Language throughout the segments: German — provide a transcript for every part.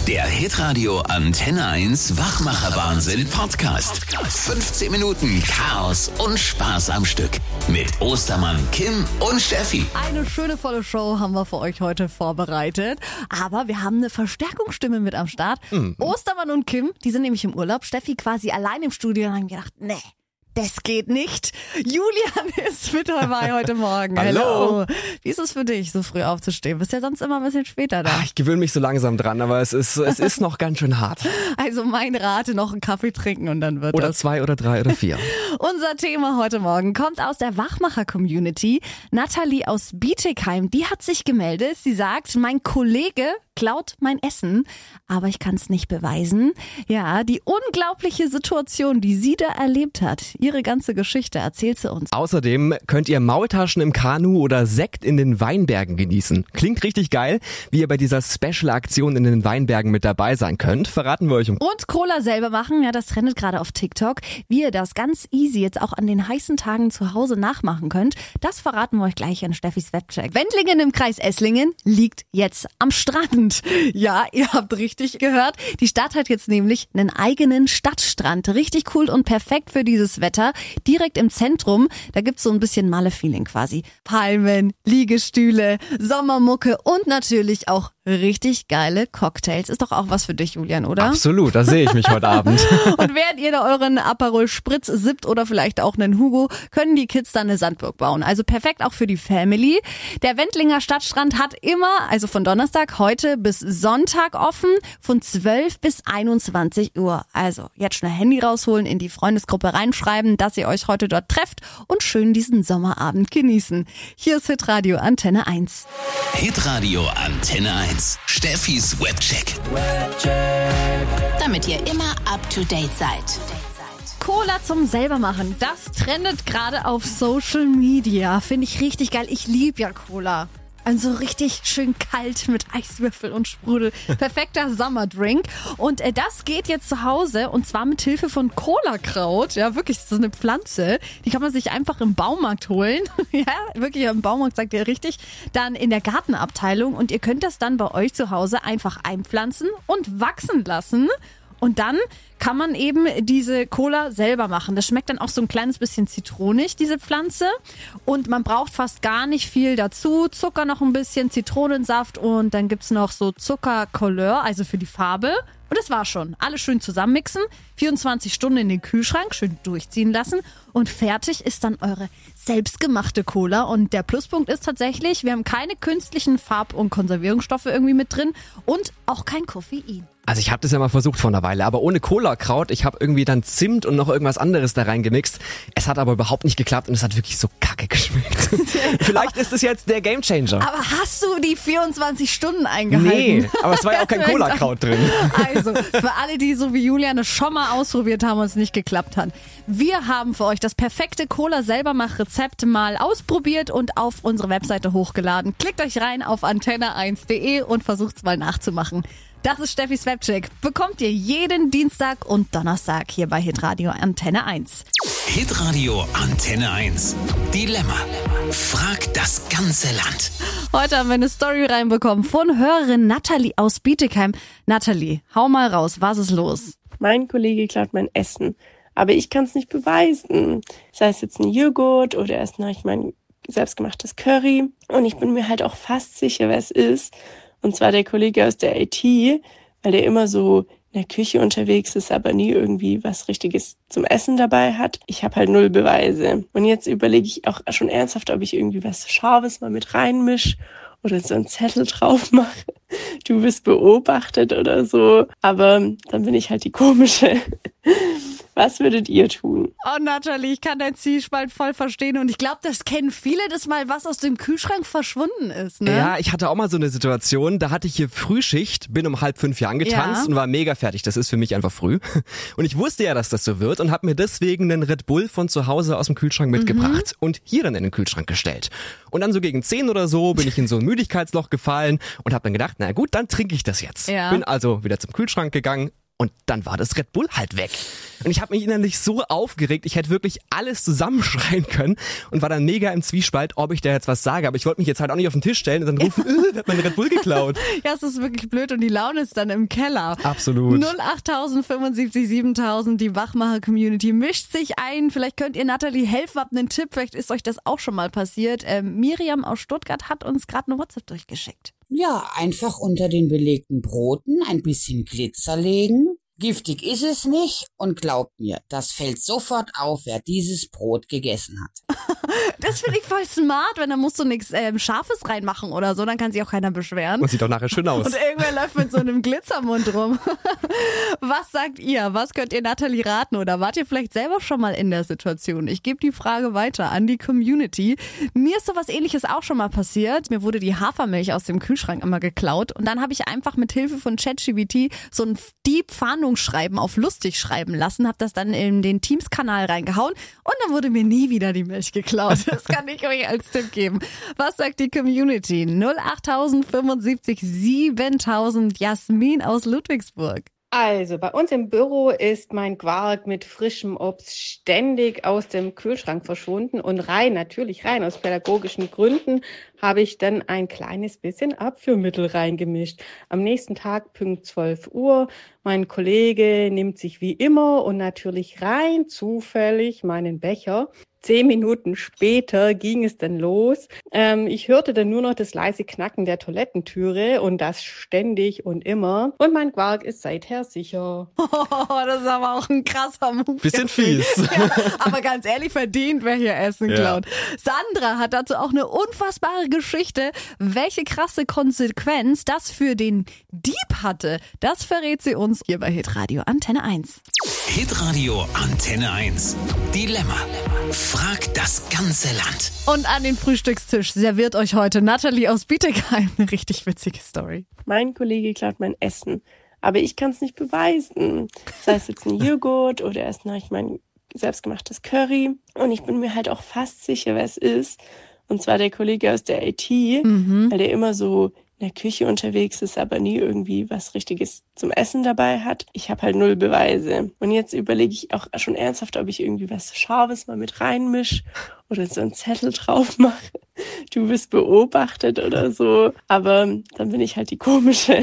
Der Hitradio Antenne 1 Wachmacher-Wahnsinn Podcast. 15 Minuten Chaos und Spaß am Stück. Mit Ostermann, Kim und Steffi. Eine schöne, volle Show haben wir für euch heute vorbereitet. Aber wir haben eine Verstärkungsstimme mit am Start. Ostermann und Kim, die sind nämlich im Urlaub. Steffi quasi allein im Studio und haben gedacht, nee, das geht nicht. Julian ist mit dabei heute Morgen. Hallo. Wie ist es für dich, so früh aufzustehen? Bist ja sonst immer ein bisschen später da. Ich gewöhne mich so langsam dran, aber es ist noch ganz schön hart. Also mein Rat, noch einen Kaffee trinken und dann wird Oder das. 2 oder 3 oder 4. Unser Thema heute Morgen kommt aus der Wachmacher-Community. Nathalie aus Bietigheim, die hat sich gemeldet. Sie sagt, mein Kollege klaut mein Essen, aber ich kann es nicht beweisen. Ja, die unglaubliche Situation, die sie da erlebt hat, ihre ganze Geschichte erzählt sie uns. Außerdem könnt ihr Maultaschen im Kanu oder Sekt in den Weinbergen genießen. Klingt richtig geil. Wie ihr bei dieser Special-Aktion in den Weinbergen mit dabei sein könnt, verraten wir euch um. Und Cola selber machen, ja, das trendet gerade auf TikTok. Wie ihr das ganz easy jetzt auch an den heißen Tagen zu Hause nachmachen könnt, das verraten wir euch gleich in Steffis Webcheck. Wendlingen im Kreis Esslingen liegt jetzt am Strand. Ja, ihr habt richtig gehört. Die Stadt hat jetzt nämlich einen eigenen Stadtstrand. Richtig cool und perfekt für dieses Wetter. Direkt im Zentrum, da gibt's so ein bisschen Malle-Feeling quasi. Palmen, Liegestühle, Sommermucke und natürlich auch richtig geile Cocktails. Ist doch auch was für dich, Julian, oder? Absolut, da sehe ich mich heute Abend. Und während ihr da euren Aperol Spritz sippt oder vielleicht auch einen Hugo, können die Kids dann eine Sandburg bauen. Also perfekt auch für die Family. Der Wendlinger Stadtstrand hat immer, also von Donnerstag heute bis Sonntag offen, von 12 bis 21 Uhr. Also jetzt schnell Handy rausholen, in die Freundesgruppe reinschreiben, dass ihr euch heute dort trefft und schön diesen Sommerabend genießen. Hier ist Hitradio Antenne 1. Hitradio Antenne 1. Steffis Webcheck. Damit ihr immer up to date seid. Cola zum selbermachen, das trendet gerade auf Social Media. Finde ich richtig geil. Ich liebe ja Cola. Also richtig schön kalt mit Eiswürfel und Sprudel. Perfekter Sommerdrink. Und das geht jetzt zu Hause und zwar mit Hilfe von Cola-Kraut. Ja, wirklich, das ist eine Pflanze. Die kann man sich einfach im Baumarkt holen. Ja, wirklich im Baumarkt, sagt ihr richtig. Dann in der Gartenabteilung und ihr könnt das dann bei euch zu Hause einfach einpflanzen und wachsen lassen. Und dann kann man eben diese Cola selber machen. Das schmeckt dann auch so ein kleines bisschen zitronig, diese Pflanze. Und man braucht fast gar nicht viel dazu. Zucker noch ein bisschen, Zitronensaft und dann gibt's noch so Zuckercouleur, also für die Farbe. Und das war schon. Alles schön zusammenmixen, 24 Stunden in den Kühlschrank, schön durchziehen lassen und fertig ist dann eure selbstgemachte Cola. Und der Pluspunkt ist tatsächlich, wir haben keine künstlichen Farb- und Konservierungsstoffe irgendwie mit drin und auch kein Koffein. Also ich habe das ja mal versucht vor einer Weile, aber ohne Cola-Kraut. Ich habe irgendwie dann Zimt und noch irgendwas anderes da reingemixt. Es hat aber überhaupt nicht geklappt und es hat wirklich so kacke geschmeckt. Vielleicht ist es jetzt der Gamechanger. Aber hast du die 24 Stunden eingehalten? Nee, aber es war ja auch kein Cola-Kraut drin. Also, für alle, die so wie Julian es schon mal ausprobiert haben und es nicht geklappt hat. Wir haben für euch das perfekte Cola-Selbermach-Rezept mal ausprobiert und auf unsere Webseite hochgeladen. Klickt euch rein auf antenne1.de und versucht's mal nachzumachen. Das ist Steffis Webcheck. Bekommt ihr jeden Dienstag und Donnerstag hier bei Hitradio Antenne 1. Hitradio Antenne 1. Dilemma. Frag das ganze Land. Heute haben wir eine Story reinbekommen von Hörerin Nathalie aus Bietigheim. Nathalie, hau mal raus, was ist los? Mein Kollege klaut mein Essen, aber ich kann es nicht beweisen. Sei es jetzt ein Joghurt oder erst noch mein selbstgemachtes Curry. Und ich bin mir halt auch fast sicher, wer es ist. Und zwar der Kollege aus der IT, weil der immer so in der Küche unterwegs ist, aber nie irgendwie was Richtiges zum Essen dabei hat. Ich habe halt 0 Beweise. Und jetzt überlege ich auch schon ernsthaft, ob ich irgendwie was Scharfes mal mit reinmische oder so einen Zettel drauf mache. Du bist beobachtet oder so. Aber dann bin ich halt die Komische. Was würdet ihr tun? Oh, Nathalie, ich kann dein Zielspalt voll verstehen und ich glaube, das kennen viele, dass mal was aus dem Kühlschrank verschwunden ist, ne? Ja, ich hatte auch mal so eine Situation, da hatte ich hier Frühschicht, bin um 4:30 hier angetanzt und war mega fertig. Das ist für mich einfach früh. Und ich wusste ja, dass das so wird und habe mir deswegen einen Red Bull von zu Hause aus dem Kühlschrank mitgebracht und hier dann in den Kühlschrank gestellt. Und dann so gegen 10 oder so bin ich in so ein Müdigkeitsloch gefallen und habe dann gedacht, na gut, dann trinke ich das jetzt. Ja. Bin also wieder zum Kühlschrank gegangen, Und dann war das Red Bull halt weg. Und ich habe mich innerlich so aufgeregt, ich hätte wirklich alles zusammenschreien können und war dann mega im Zwiespalt, ob ich da jetzt was sage. Aber ich wollte mich jetzt halt auch nicht auf den Tisch stellen und dann rufen, wer hat mein Red Bull geklaut? Ja, es ist wirklich blöd und die Laune ist dann im Keller. Absolut. 08000 75 7000, die Wachmacher-Community mischt sich ein. Vielleicht könnt ihr Natalie helfen, habt einen Tipp, vielleicht ist euch das auch schon mal passiert. Miriam aus Stuttgart hat uns gerade eine WhatsApp durchgeschickt. Ja, einfach unter den belegten Broten ein bisschen Glitzer legen. Giftig ist es nicht und glaubt mir, das fällt sofort auf, wer dieses Brot gegessen hat. Das finde ich voll smart, wenn da musst du nichts Scharfes reinmachen oder so, dann kann sich auch keiner beschweren. Und sieht doch nachher schön aus. Und irgendwer läuft mit so einem Glitzermund rum. Was sagt ihr? Was könnt ihr Natalie raten? Oder wart ihr vielleicht selber schon mal in der Situation? Ich gebe die Frage weiter an die Community. Mir ist sowas Ähnliches auch schon mal passiert. Mir wurde die Hafermilch aus dem Kühlschrank immer geklaut und dann habe ich einfach mit Hilfe von ChatGPT so ein Dieb-Fahndungsschreiben auf lustig schreiben lassen, habe das dann in den Teams-Kanal reingehauen und dann wurde mir nie wieder die Milch geklaut. Das kann ich euch als Tipp geben. Was sagt die Community? 08000 75 7000, Jasmin aus Ludwigsburg. Also, bei uns im Büro ist mein Quark mit frischem Obst ständig aus dem Kühlschrank verschwunden und natürlich rein aus pädagogischen Gründen, habe ich dann ein kleines bisschen Abführmittel reingemischt. Am nächsten Tag, Punkt 12 Uhr, mein Kollege nimmt sich wie immer und natürlich rein zufällig meinen Becher. 10 Minuten später ging es dann los. Ich hörte dann nur noch das leise Knacken der Toilettentüre und das ständig und immer. Und mein Quark ist seither sicher. Oh, das ist aber auch ein krasser Move. Bisschen fies. Ja, aber ganz ehrlich, verdient, wer hier Essen klaut. Sandra hat dazu auch eine unfassbare Geschichte. Welche krasse Konsequenz das für den Dieb hatte, das verrät sie uns hier bei Hitradio Antenne 1. Hitradio Antenne 1. Dilemma. Frag das ganze Land. Und an den Frühstückstisch serviert euch heute Natalie aus Bietigheim eine richtig witzige Story. Mein Kollege klaut mein Essen, aber ich kann es nicht beweisen. Sei es jetzt ein Joghurt oder erst neulich mein selbstgemachtes Curry. Und ich bin mir halt auch fast sicher, wer es ist. Und zwar der Kollege aus der IT, weil der immer so in der Küche unterwegs ist, aber nie irgendwie was Richtiges zum Essen dabei hat. Ich habe halt 0 Beweise. Und jetzt überlege ich auch schon ernsthaft, ob ich irgendwie was Scharfes mal mit reinmische oder so einen Zettel drauf mache. Du wirst beobachtet oder so. Aber dann bin ich halt die Komische.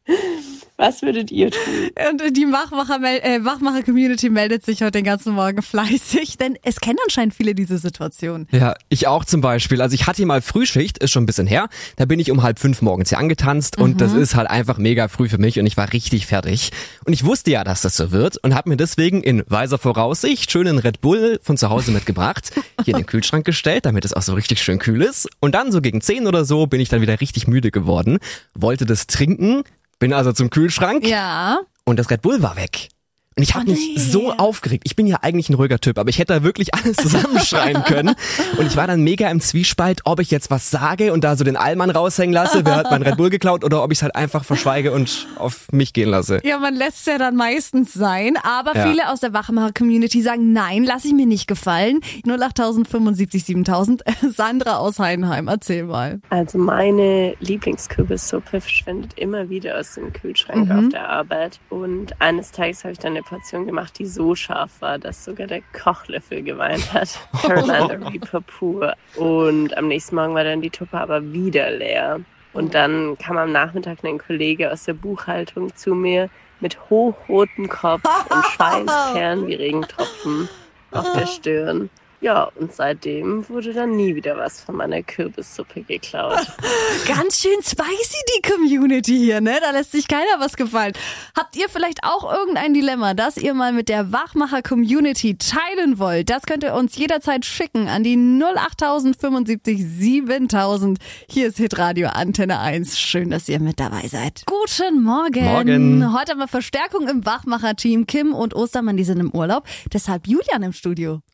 Was würdet ihr tun? Und die Wachmacher-Community meldet sich heute den ganzen Morgen fleißig, denn es kennen anscheinend viele diese Situation. Ja, ich auch zum Beispiel. Also ich hatte hier mal Frühschicht, ist schon ein bisschen her. Da bin ich um 4:30 morgens hier angetanzt und das ist halt einfach mega früh für mich und ich war richtig fertig. Und ich wusste ja, dass das so wird und habe mir deswegen in weiser Voraussicht schönen Red Bull von zu Hause mitgebracht, hier in den Kühlschrank gestellt, damit es auch so richtig schön kühl ist. Und dann so gegen 10 oder so bin ich dann wieder richtig müde geworden, wollte das trinken, bin also zum Kühlschrank und das Red Bull war weg. Und ich habe mich so aufgeregt. Ich bin ja eigentlich ein ruhiger Typ, aber ich hätte da wirklich alles zusammenschreien können. Und ich war dann mega im Zwiespalt, ob ich jetzt was sage und da so den Allmann raushängen lasse, wer hat mein Red Bull geklaut, oder ob ich es halt einfach verschweige und auf mich gehen lasse. Ja, man lässt es ja dann meistens sein, aber viele aus der Wachmacher-Community sagen, nein, lass ich mir nicht gefallen. 08000 75 7000. Sandra aus Heidenheim, erzähl mal. Also meine Lieblingskürbissuppe verschwindet immer wieder aus dem Kühlschrank auf der Arbeit. Und eines Tages habe ich dann eine Portion gemacht, die so scharf war, dass sogar der Kochlöffel geweint hat. Coriander Reaper pur. Und am nächsten Morgen war dann die Tupper aber wieder leer. Und dann kam am Nachmittag ein Kollege aus der Buchhaltung zu mir mit hochrotem Kopf und Schweißperlen wie Regentropfen auf der Stirn. Ja, und seitdem wurde dann nie wieder was von meiner Kürbissuppe geklaut. Ganz schön spicy die Community hier, ne? Da lässt sich keiner was gefallen. Habt ihr vielleicht auch irgendein Dilemma, das ihr mal mit der Wachmacher-Community teilen wollt? Das könnt ihr uns jederzeit schicken an die 08000 75 7000. Hier ist Hitradio Antenne 1. Schön, dass ihr mit dabei seid. Guten Morgen. Morgen. Heute haben wir Verstärkung im Wachmacher-Team. Kim und Ostermann, die sind im Urlaub. Deshalb Julian im Studio.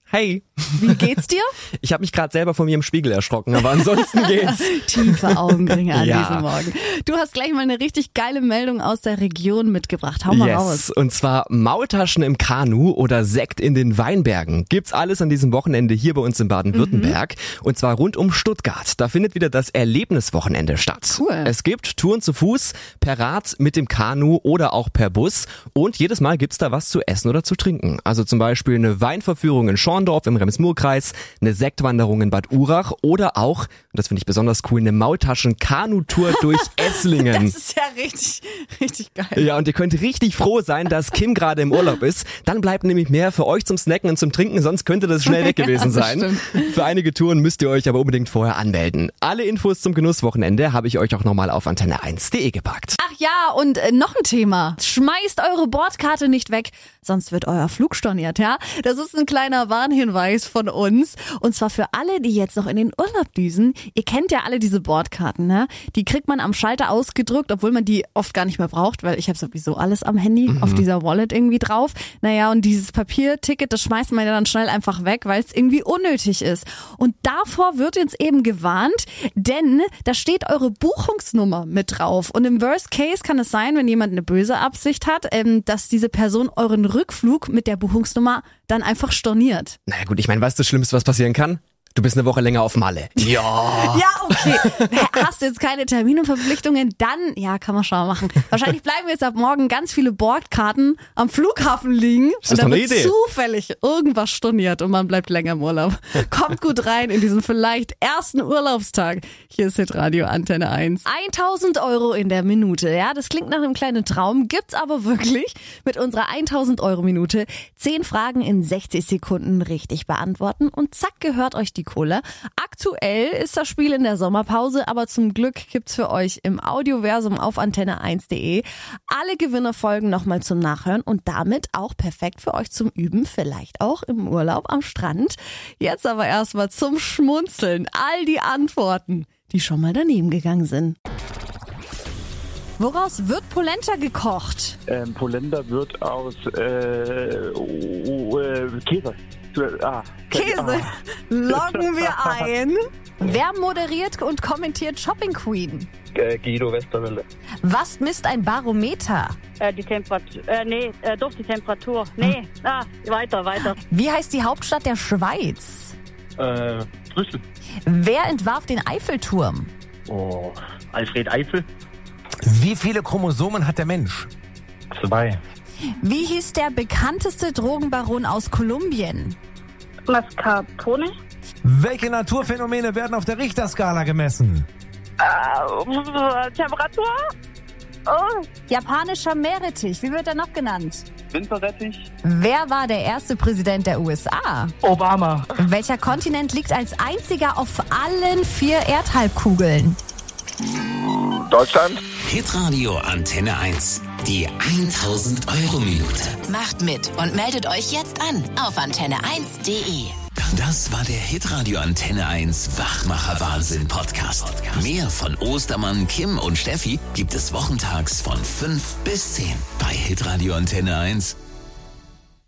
Hey. Wie geht's dir? Ich habe mich gerade selber von mir im Spiegel erschrocken, aber ansonsten geht's. Tiefe Augenringe an Ja. diesem Morgen. Du hast gleich mal eine richtig geile Meldung aus der Region mitgebracht. Hau mal raus. Und zwar Maultaschen im Kanu oder Sekt in den Weinbergen. Gibt's alles an diesem Wochenende hier bei uns in Baden-Württemberg. Und zwar rund um Stuttgart. Da findet wieder das Erlebniswochenende statt. Cool. Es gibt Touren zu Fuß, per Rad, mit dem Kanu oder auch per Bus. Und jedes Mal gibt's da was zu essen oder zu trinken. Also zum Beispiel eine Weinverführung in Schorndorf im Rems-Murr-Kreis, eine Sektwanderung in Bad Urach oder auch, und das finde ich besonders cool, eine Maultaschen-Kanu-Tour durch Esslingen. Das ist ja richtig, richtig geil. Ja, und ihr könnt richtig froh sein, dass Kim gerade im Urlaub ist. Dann bleibt nämlich mehr für euch zum Snacken und zum Trinken, sonst könnte das schnell weg gewesen Ja, das sein. Für einige Touren müsst ihr euch aber unbedingt vorher anmelden. Alle Infos zum Genusswochenende habe ich euch auch nochmal auf antenne1.de gepackt. Ach ja, und noch ein Thema. Schmeißt eure Bordkarte nicht weg, sonst wird euer Flug storniert, ja? Das ist ein kleiner Warnhinweis von uns. Und zwar für alle, die jetzt noch in den Urlaub düsen. Ihr kennt ja alle diese Bordkarten, ne? Die kriegt man am Schalter ausgedruckt, obwohl man die oft gar nicht mehr braucht, weil ich habe sowieso alles am Handy, auf dieser Wallet irgendwie drauf. Naja, und dieses Papierticket, das schmeißt man ja dann schnell einfach weg, weil es irgendwie unnötig ist. Und davor wird jetzt eben gewarnt, denn da steht eure Buchungsnummer mit drauf. Und im Worst Case kann es sein, wenn jemand eine böse Absicht hat, dass diese Person euren Rückflug mit der Buchungsnummer dann einfach storniert. Naja gut, ich meine, was ist das Schlimmste, was passieren kann? Du bist eine Woche länger auf Malle. Ja. Ja, okay. Hast du jetzt keine Termine und Verpflichtungen, dann, ja, kann man schon mal machen. Wahrscheinlich bleiben jetzt ab morgen ganz viele Bordkarten am Flughafen liegen. Das ist und dann doch eine wird Idee. zufällig irgendwas storniert und man bleibt länger im Urlaub. Kommt gut rein in diesen vielleicht ersten Urlaubstag. Hier ist Hitradio Antenne 1. 1.000 € in der Minute, ja, das klingt nach einem kleinen Traum, gibt's aber wirklich mit unserer 1.000 € Minute. 10 Fragen in 60 Sekunden richtig beantworten und zack, gehört euch die Kohle. Aktuell ist das Spiel in der Sommerpause, aber zum Glück gibt's für euch im Audioversum auf antenne1.de alle Gewinnerfolgen nochmal zum Nachhören und damit auch perfekt für euch zum Üben, vielleicht auch im Urlaub am Strand. Jetzt aber erstmal zum Schmunzeln. All die Antworten, die schon mal daneben gegangen sind. Woraus wird Polenta gekocht? Polenta wird aus Käse. Käse. Loggen wir ein. Wer moderiert und kommentiert Shopping Queen? Guido Westerwelle. Was misst ein Barometer? Die Temperatur. Doch die Temperatur. Weiter. Wie heißt die Hauptstadt der Schweiz? Brüssel. Wer entwarf den Eiffelturm? Oh, Alfred Eiffel. Wie viele Chromosomen hat der Mensch? 2. Wie hieß der bekannteste Drogenbaron aus Kolumbien? Mascarpone. Welche Naturphänomene werden auf der Richterskala gemessen? Temperatur. Japanischer Meerrettich, wie wird er noch genannt? Winterrettich. Wer war der erste Präsident der USA? Obama. Welcher Kontinent liegt als einziger auf allen 4 Erdhalbkugeln? Deutschland. Hitradio Antenne 1. Die 1.000 € Minute. Macht mit und meldet euch jetzt an auf antenne1.de. Das war der Hitradio Antenne 1 Wachmacher Wahnsinn Podcast. Mehr von Ostermann, Kim und Steffi gibt es wochentags von 5 bis 10 bei Hitradio Antenne 1.